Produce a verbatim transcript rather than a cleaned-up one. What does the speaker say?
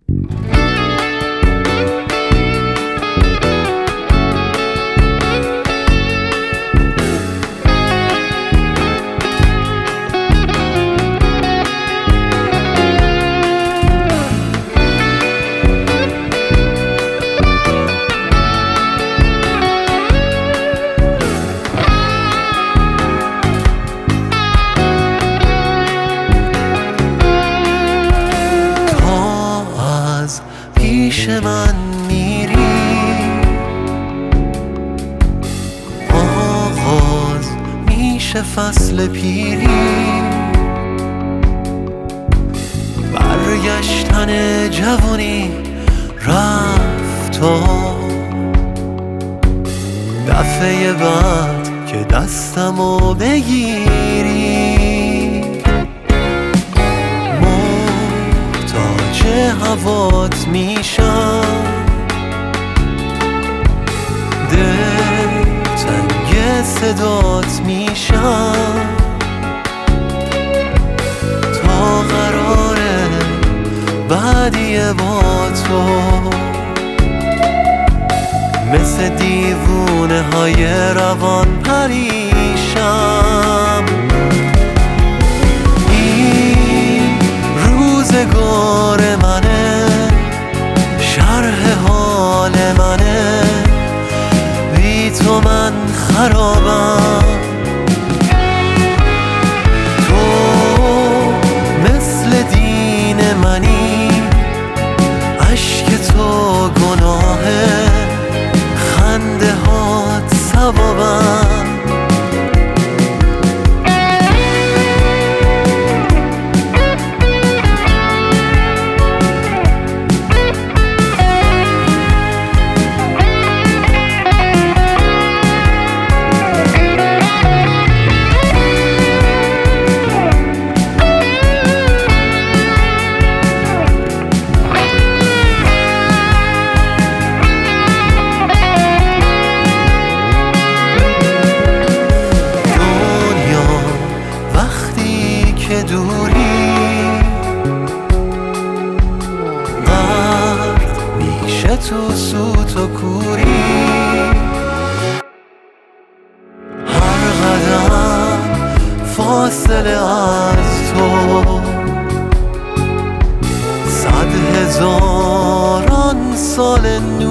پیش من میری، آغاز میشه فصل پیری، برگشتن جوانی رفت و دفعه بعد که دستمو بگیری هوات میشم، دل تنگ صدات میشم، تا قراره بعدی با تو مثل دیوونه های روان پریشم. این روزگار منه، شرح حال منه، بی تو من خرابم. تو مثل دین منی، اشک تو گناهه، خنده هات ثوابم. که دوری غرق میشه تو سوت و کوری، هر قدم فاصله از تو صد هزاران سال نور.